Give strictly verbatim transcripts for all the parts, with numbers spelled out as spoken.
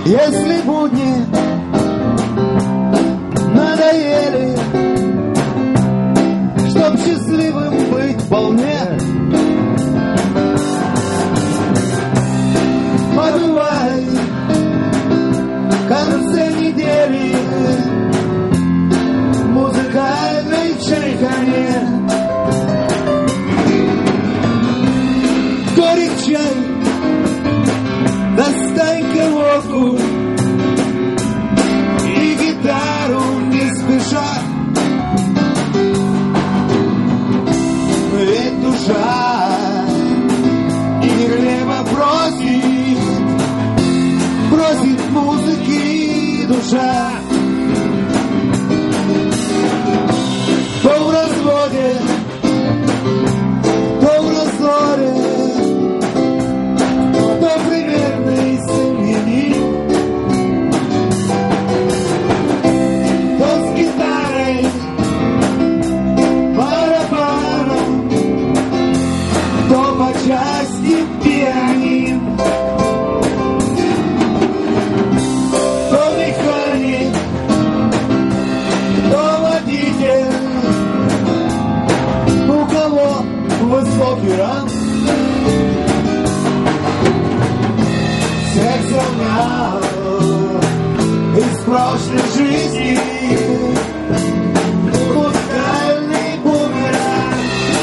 Если будни надоели, чтоб счастливым быть вполне, подувай в конце недели музыкальной чайхане. Горик чай, достань-ка водку и гитару не спеша. Ведь душа и хлеба просит, просит музыки душа. То в разводе, то в раздоре, то примерный семьянин, то с гитарой, барабаном, то по части пианин, то механик, то водитель, у кого высокий ранг. Всех сравнял из прошлой жизни музыкальный бумеранг.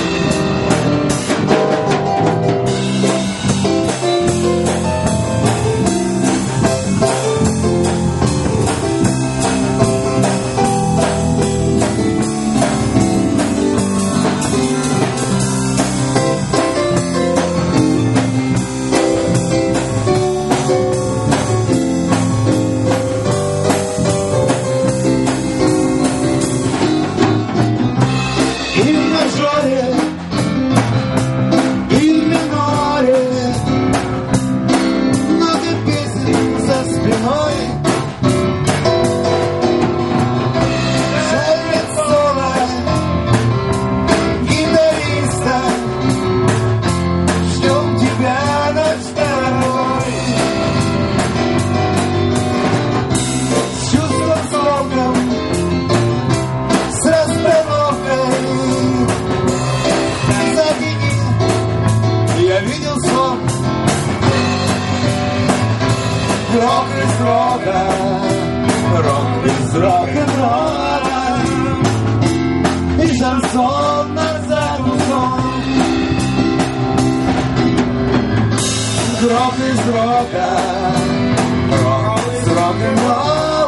Рок из рока, рок из рок-н-ролла, и шансон за углом. Рок из рока, рок из рок-н-ролла,